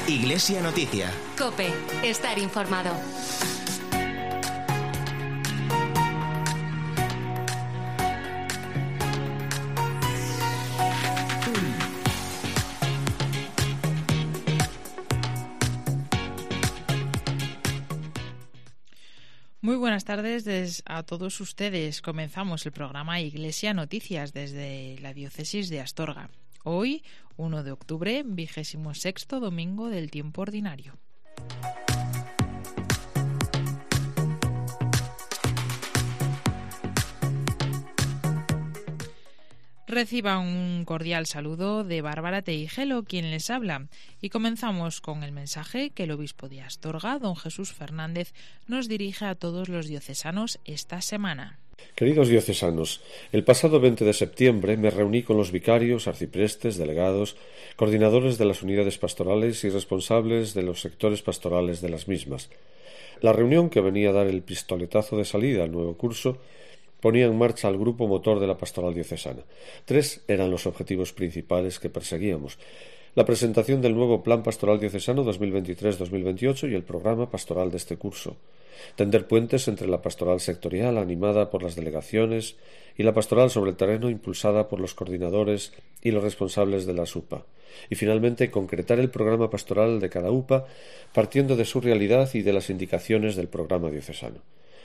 Iglesia Noticia. COPE. Estar informado. Muy buenas tardes a todos ustedes. Comenzamos el programa Iglesia Noticias desde la diócesis de Astorga. Hoy, 1 de octubre, 26º domingo del tiempo ordinario. Reciban un cordial saludo de Bárbara Teijelo, quien les habla, y comenzamos con el mensaje que el obispo de Astorga, don Jesús Fernández, nos dirige a todos los diocesanos esta semana. Queridos diocesanos, el pasado 20 de septiembre me reuní con los vicarios, arciprestes, delegados, coordinadores de las unidades pastorales y responsables de los sectores pastorales de las mismas. La reunión, que venía a dar el pistoletazo de salida al nuevo curso, ponía en marcha al grupo motor de la pastoral diocesana. 3 eran los objetivos principales que perseguíamos: la presentación del nuevo Plan Pastoral Diocesano 2023-2028 y el programa pastoral de este curso; tender puentes entre la pastoral sectorial, animada por las delegaciones, y la pastoral sobre el terreno, impulsada por los coordinadores y los responsables de las UPA; y finalmente concretar el programa pastoral de cada UPA, partiendo de su realidad y de las indicaciones del programa diocesano.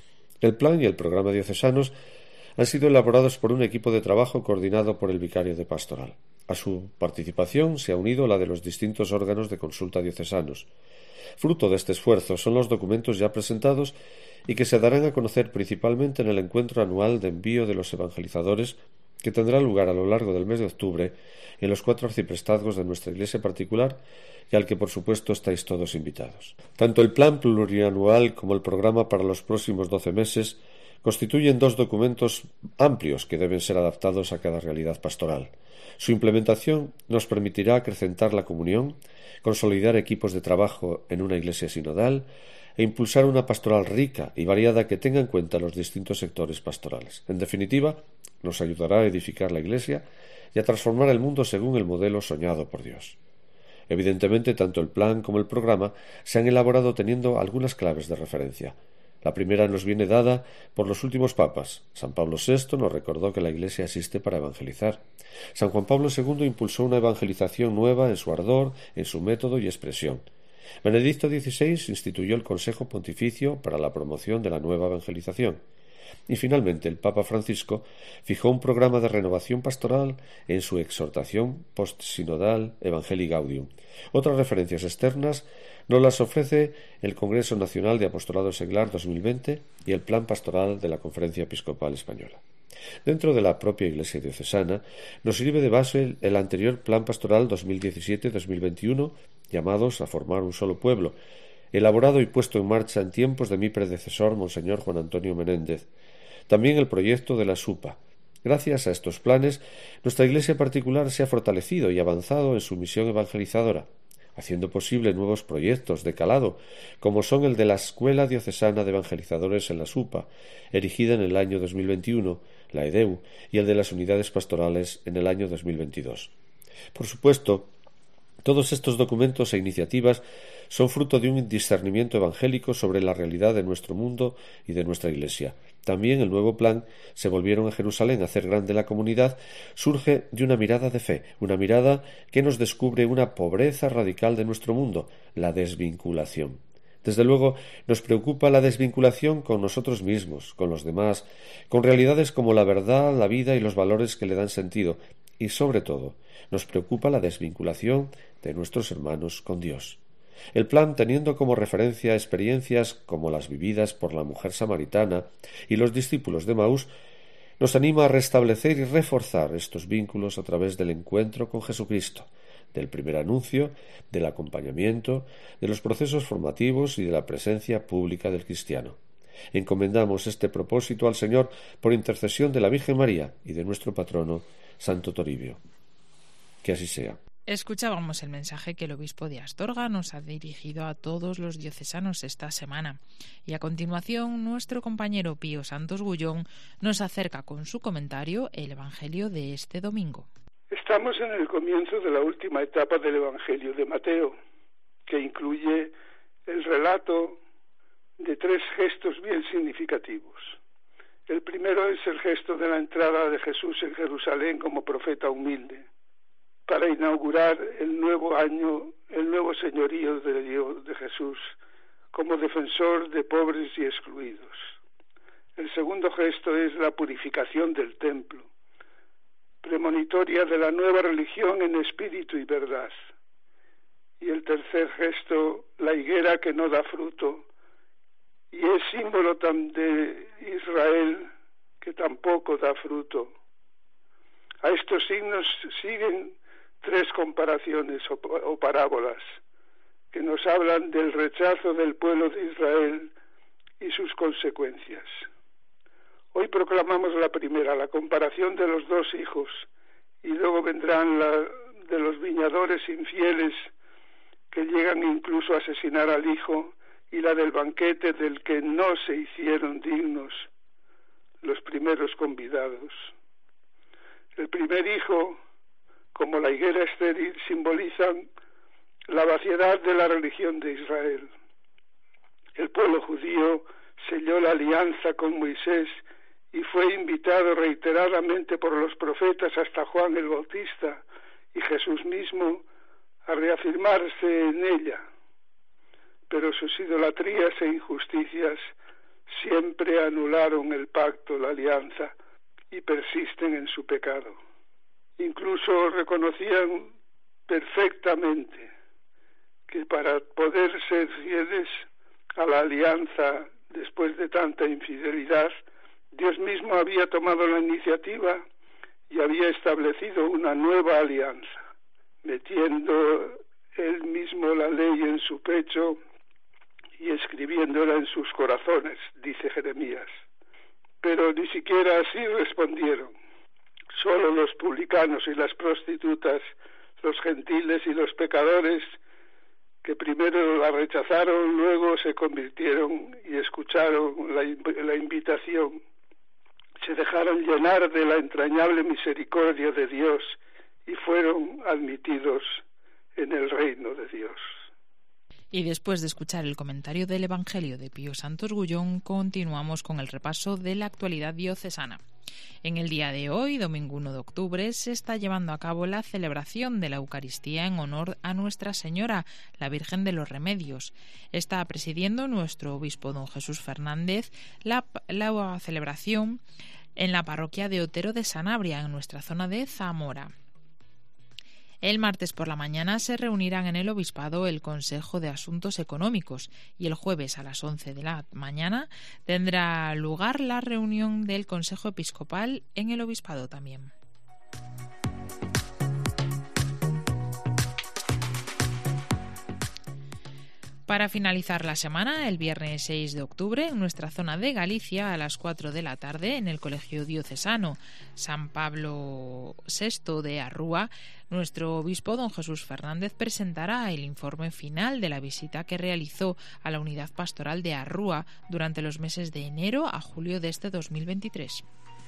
El plan y el programa diocesanos han sido elaborados por un equipo de trabajo coordinado por el vicario de pastoral. A su participación se ha unido la de los distintos órganos de consulta diocesanos. Fruto de este esfuerzo son los documentos ya presentados y que se darán a conocer principalmente en el encuentro anual de envío de los evangelizadores, que tendrá lugar a lo largo del mes de octubre en los 4 arciprestazgos de nuestra iglesia particular, y al que por supuesto estáis todos invitados. Tanto el plan plurianual como el programa para los próximos 12 meses constituyen 2 documentos amplios que deben ser adaptados a cada realidad pastoral. Su implementación nos permitirá acrecentar la comunión, consolidar equipos de trabajo en una iglesia sinodal e impulsar una pastoral rica y variada que tenga en cuenta los distintos sectores pastorales. En definitiva, nos ayudará a edificar la iglesia y a transformar el mundo según el modelo soñado por Dios. Evidentemente, tanto el plan como el programa se han elaborado teniendo algunas claves de referencia. La primera nos viene dada por los últimos papas. San Pablo VI nos recordó que la Iglesia existe para evangelizar. San Juan Pablo II impulsó una evangelización nueva en su ardor, en su método y expresión. Benedicto XVI instituyó el Consejo Pontificio para la promoción de la nueva evangelización. Y finalmente el Papa Francisco fijó un programa de renovación pastoral en su exhortación postsinodal Evangelii Gaudium. Otras referencias externas nos las ofrece el Congreso Nacional de Apostolado Seglar 2020 y el Plan Pastoral de la Conferencia Episcopal Española. Dentro de la propia Iglesia diocesana nos sirve de base el anterior Plan Pastoral 2017-2021, llamados a formar un solo pueblo, elaborado y puesto en marcha en tiempos de mi predecesor, Monseñor Juan Antonio Menéndez. También el proyecto de la SUPA. Gracias a estos planes, nuestra iglesia particular se ha fortalecido y avanzado en su misión evangelizadora, haciendo posible nuevos proyectos de calado, como son el de la Escuela Diocesana de Evangelizadores en la SUPA, erigida en el año 2021, la EDEU, y el de las unidades pastorales en el año 2022. Por supuesto, todos estos documentos e iniciativas son fruto de un discernimiento evangélico sobre la realidad de nuestro mundo y de nuestra Iglesia. También el nuevo plan "Se volvieron a Jerusalén a hacer grande la comunidad" surge de una mirada de fe, una mirada que nos descubre una pobreza radical de nuestro mundo, la desvinculación. Desde luego, nos preocupa la desvinculación con nosotros mismos, con los demás, con realidades como la verdad, la vida y los valores que le dan sentido, y sobre todo, nos preocupa la desvinculación de nuestros hermanos con Dios. El plan, teniendo como referencia experiencias como las vividas por la mujer samaritana y los discípulos de Emaús, nos anima a restablecer y reforzar estos vínculos a través del encuentro con Jesucristo, del primer anuncio, del acompañamiento, de los procesos formativos y de la presencia pública del cristiano. Encomendamos este propósito al Señor por intercesión de la Virgen María y de nuestro patrono, Santo Toribio. Que así sea. Escuchábamos el mensaje que el obispo de Astorga nos ha dirigido a todos los diocesanos esta semana. Y a continuación, nuestro compañero Pío Santos Gullón nos acerca con su comentario el Evangelio de este domingo. Estamos en el comienzo de la última etapa del Evangelio de Mateo, que incluye el relato de 3 gestos bien significativos. El primero es el gesto de la entrada de Jesús en Jerusalén como profeta humilde, para inaugurar el nuevo año, el nuevo señorío de Dios, de Jesús, como defensor de pobres y excluidos. El segundo gesto es la purificación del templo, premonitoria de la nueva religión en espíritu y verdad. Y el tercer gesto, la higuera que no da fruto, y es símbolo de Israel que tampoco da fruto. A estos signos siguen 3 comparaciones o parábolas que nos hablan del rechazo del pueblo de Israel y sus consecuencias. Hoy proclamamos la primera, la comparación de los 2 hijos, y luego vendrán la de los viñadores infieles que llegan incluso a asesinar al hijo, y la del banquete del que no se hicieron dignos los primeros convidados. El primer hijo, como la higuera estéril, simbolizan la vaciedad de la religión de Israel. El pueblo judío selló la alianza con Moisés y fue invitado reiteradamente por los profetas hasta Juan el Bautista y Jesús mismo a reafirmarse en ella. Pero sus idolatrías e injusticias siempre anularon el pacto, la alianza, y persisten en su pecado. Incluso reconocían perfectamente que para poder ser fieles a la alianza después de tanta infidelidad, Dios mismo había tomado la iniciativa y había establecido una nueva alianza, metiendo él mismo la ley en su pecho y escribiéndola en sus corazones, dice Jeremías. Pero ni siquiera así respondieron. Solo los publicanos y las prostitutas, los gentiles y los pecadores, que primero la rechazaron, luego se convirtieron y escucharon la invitación, se dejaron llenar de la entrañable misericordia de Dios y fueron admitidos en el reino de Dios. Y después de escuchar el comentario del Evangelio de Pío Santos Gullón, continuamos con el repaso de la actualidad diocesana. En el día de hoy, domingo 1 de octubre, se está llevando a cabo la celebración de la Eucaristía en honor a Nuestra Señora, la Virgen de los Remedios. Está presidiendo nuestro obispo don Jesús Fernández la celebración en la parroquia de Otero de Sanabria, en nuestra zona de Zamora. El martes por la mañana se reunirán en el Obispado el Consejo de Asuntos Económicos y el jueves a las 11 de la mañana tendrá lugar la reunión del Consejo Episcopal en el Obispado también. Para finalizar la semana, el viernes 6 de octubre, en nuestra zona de Galicia, a las 4 de la tarde, en el Colegio Diocesano San Pablo VI de Arrúa, nuestro obispo don Jesús Fernández presentará el informe final de la visita que realizó a la unidad pastoral de Arrúa durante los meses de enero a julio de este 2023.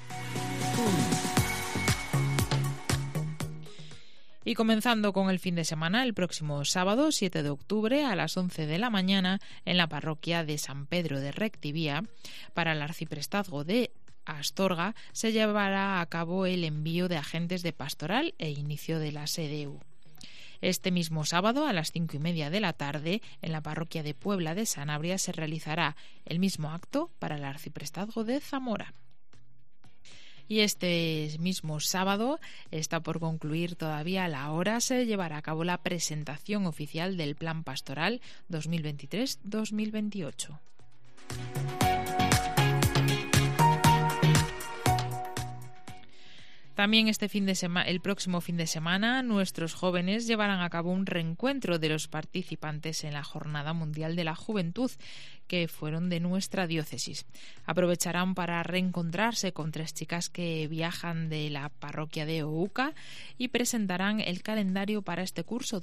Y comenzando con el fin de semana, el próximo sábado 7 de octubre a las 11 de la mañana en la parroquia de San Pedro de Rectivía, para el arciprestazgo de Astorga, se llevará a cabo el envío de agentes de pastoral e inicio de la SEDEU. Este mismo sábado a las 5:30 de la tarde en la parroquia de Puebla de Sanabria se realizará el mismo acto para el arciprestazgo de Zamora. Y este mismo sábado, está por concluir todavía la hora, se llevará a cabo la presentación oficial del Plan Pastoral 2023-2028. También el próximo fin de semana, nuestros jóvenes llevarán a cabo un reencuentro de los participantes en la Jornada Mundial de la Juventud, que fueron de nuestra diócesis. Aprovecharán para reencontrarse con 3 chicas que viajan de la parroquia de Ouca y presentarán el calendario para este curso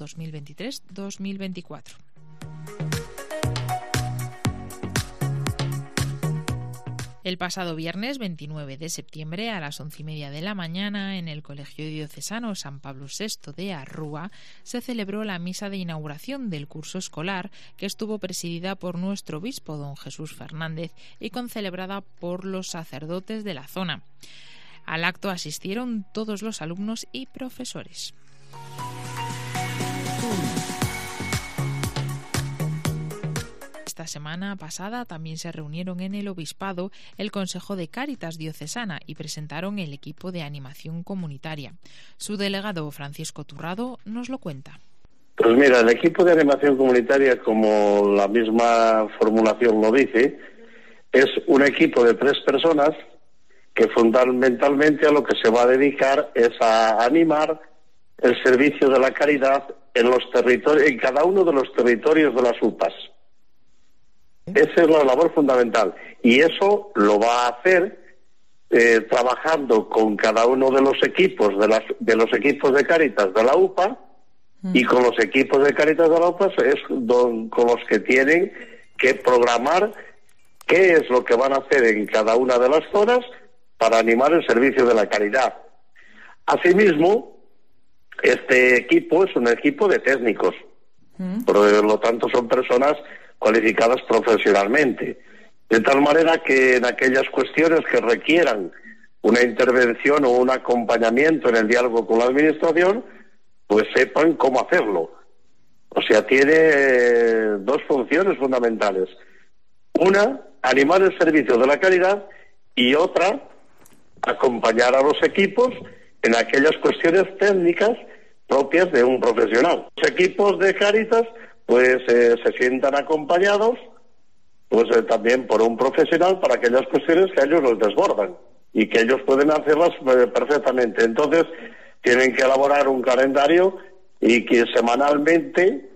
2023-2024. El pasado viernes 29 de septiembre a las 11:30 de la mañana en el Colegio Diocesano San Pablo VI de Arrúa se celebró la misa de inauguración del curso escolar que estuvo presidida por nuestro obispo don Jesús Fernández y concelebrada por los sacerdotes de la zona. Al acto asistieron todos los alumnos y profesores. Esta semana pasada también se reunieron en el Obispado el Consejo de Cáritas Diocesana y presentaron el equipo de animación comunitaria. Su delegado Francisco Turrado nos lo cuenta. Pues mira, el equipo de animación comunitaria, como la misma formulación lo dice, es un equipo de 3 personas que fundamentalmente a lo que se va a dedicar es a animar el servicio de la caridad en los territorios, en cada uno de los territorios de las UPAs. Esa es la labor fundamental y eso lo va a hacer trabajando con cada uno de los equipos de los equipos de Cáritas de la UPA y con los equipos de Cáritas de la UPA es con los que tienen que programar qué es lo que van a hacer en cada una de las zonas para animar el servicio de la caridad. Asimismo, este equipo es un equipo de técnicos, por lo tanto son personas cualificadas profesionalmente, de tal manera que en aquellas cuestiones que requieran una intervención o un acompañamiento en el diálogo con la administración, pues sepan cómo hacerlo. O sea, tiene 2 funciones fundamentales. Una, animar el servicio de la caridad y otra, acompañar a los equipos en aquellas cuestiones técnicas propias de un profesional. Los equipos de Cáritas pues se sientan acompañados pues también por un profesional para aquellas cuestiones que a ellos los desbordan y que ellos pueden hacerlas perfectamente. Entonces tienen que elaborar un calendario y que semanalmente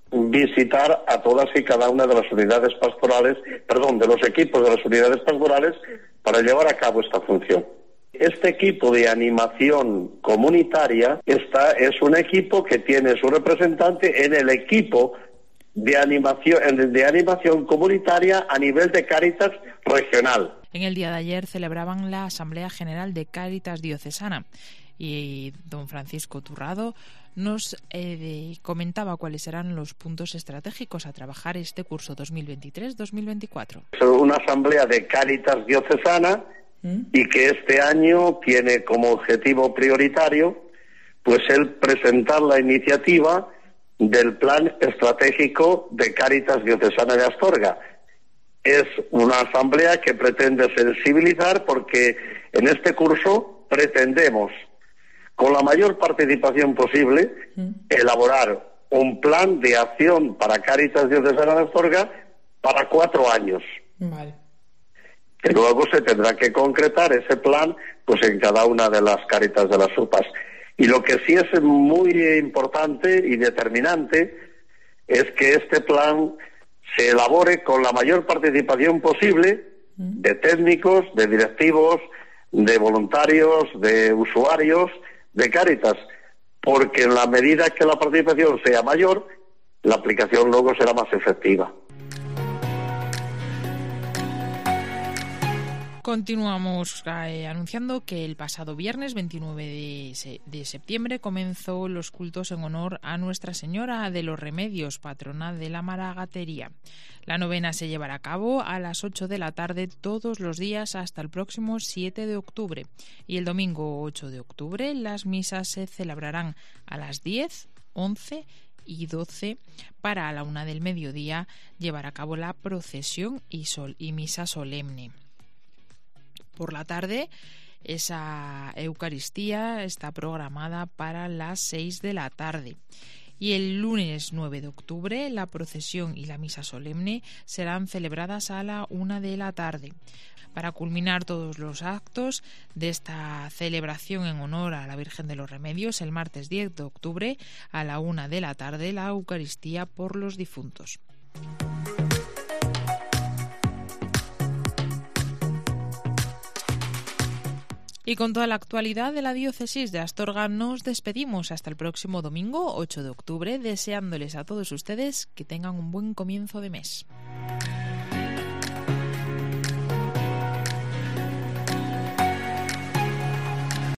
visitar a todas y cada una de las unidades pastorales, de los equipos de las unidades pastorales para llevar a cabo esta función. Este equipo de animación comunitaria es un equipo que tiene su representante en el equipo de animación comunitaria a nivel de Cáritas regional. En el día de ayer celebraban la Asamblea General de Cáritas Diocesana y don Francisco Turrado nos comentaba cuáles eran los puntos estratégicos a trabajar este curso 2023-2024. Es una Asamblea de Cáritas Diocesana y que este año tiene como objetivo prioritario pues el presentar la iniciativa del Plan Estratégico de Cáritas Diocesana de Astorga. Es una asamblea que pretende sensibilizar porque en este curso pretendemos, con la mayor participación posible, elaborar un plan de acción para Cáritas Diocesana de Astorga para 4 años. Vale. Que luego se tendrá que concretar ese plan pues en cada una de las Cáritas de las UPAs. Y lo que sí es muy importante y determinante es que este plan se elabore con la mayor participación posible de técnicos, de directivos, de voluntarios, de usuarios, de Cáritas, porque en la medida que la participación sea mayor, la aplicación luego será más efectiva. Continuamos anunciando que el pasado viernes 29 de septiembre comenzó los cultos en honor a Nuestra Señora de los Remedios, patrona de la Maragatería. La novena se llevará a cabo a las 8 de la tarde todos los días hasta el próximo 7 de octubre. Y el domingo 8 de octubre las misas se celebrarán a las 10, 11 y 12 para a la 1 del mediodía llevar a cabo la procesión y misa solemne. Por la tarde, esa Eucaristía está programada para las 6 de la tarde. Y el lunes 9 de octubre, la procesión y la misa solemne serán celebradas a la 1 de la tarde. Para culminar todos los actos de esta celebración en honor a la Virgen de los Remedios, el martes 10 de octubre, a la 1 de la tarde, la Eucaristía por los difuntos. Y con toda la actualidad de la diócesis de Astorga nos despedimos hasta el próximo domingo 8 de octubre, deseándoles a todos ustedes que tengan un buen comienzo de mes.